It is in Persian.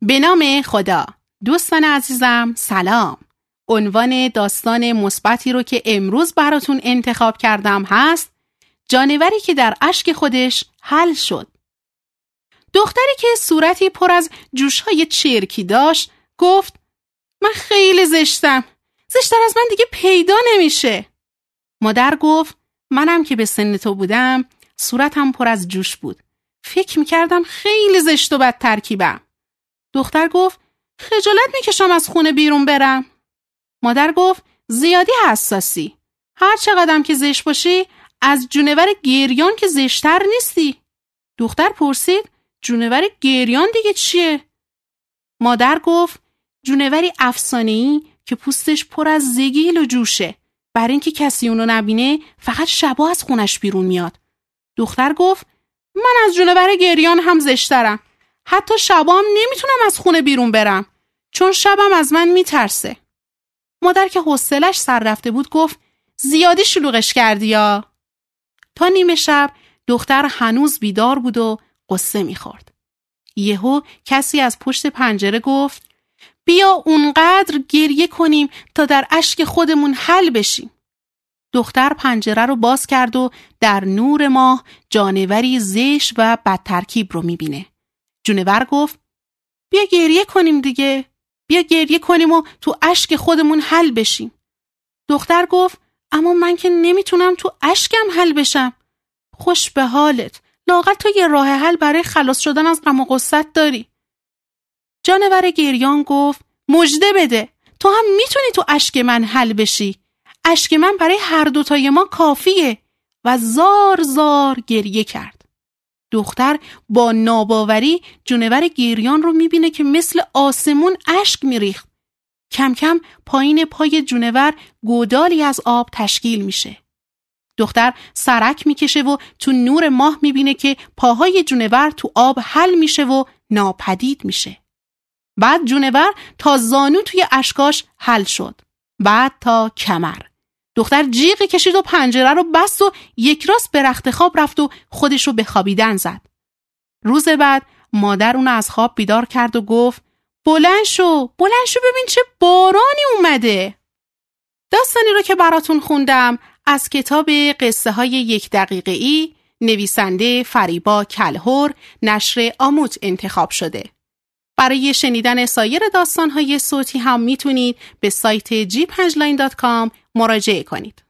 به نام خدا. دوستان عزیزم سلام. عنوان داستان مثبتی رو که امروز براتون انتخاب کردم هست جانوری که در اشک خودش حل شد. دختری که صورتی پر از جوش‌های چرکی داشت گفت من خیلی زشتم. زشتر از من دیگه پیدا نمیشه. مادر گفت منم که به سن تو بودم صورتم پر از جوش بود. فکر میکردم خیلی زشت و بد ترکیبم. دختر گفت خجالت میکشم از خونه بیرون برم. مادر گفت زیادی حساسی. هر چقدرم که زشت باشی از جونور گریان که زشتر نیستی. دختر پرسید جونور گریان دیگه چیه؟ مادر گفت جونوری افسانه‌ای که پوستش پر از زگیل و جوشه. برای اینکه کسی اونو نبینه فقط شبا از خونش بیرون میاد. دختر گفت من از جونور گریان هم زشترم. حتی شبا هم نمیتونم از خونه بیرون برم چون شبم از من میترسه. مادر که حوصله‌اش سر رفته بود گفت زیادی شلوغش کردی یا؟ تا نیمه شب دختر هنوز بیدار بود و قصه میخورد. یهو کسی از پشت پنجره گفت بیا اونقدر گریه کنیم تا در اشک خودمون حل بشیم. دختر پنجره رو باز کرد و در نور ماه جانوری زشت و بدترکیب رو میبینه. جونور گفت بیا گریه کنیم دیگه. بیا گریه کنیم و تو اشک خودمون حل بشیم. دختر گفت اما من که نمیتونم تو اشکم حل بشم. خوش به حالت. لااقل تو یه راه حل برای خلاص شدن از غم و غصت داری. جانور گریان گفت مژده بده. تو هم میتونی تو اشک من حل بشی. اشک من برای هر دوتای ما کافیه. و زار زار گریه کرد. دختر با ناباوری جونور گریان رو میبینه که مثل آسمون اشک میریخت. کم کم پایین پای جونور گودالی از آب تشکیل میشه. دختر سرک میکشه و تو نور ماه میبینه که پاهای جونور تو آب حل میشه و ناپدید میشه. بعد جونور تا زانو توی اشکاش حل شد. بعد تا کمر. دختر جیغ کشید و پنجره رو بست و یک راست به رخت خواب رفت و خودش رو به خوابیدن زد. روز بعد مادر اون از خواب بیدار کرد و گفت بلند شو ببین چه بارانی اومده. داستانی رو که براتون خوندم از کتاب قصه های 1 دقیقه‌ای نویسنده فریبا کلهر نشر آموت انتخاب شده. برای شنیدن سایر داستان‌های صوتی هم میتونید به سایت g5line.com مراجعه کنید.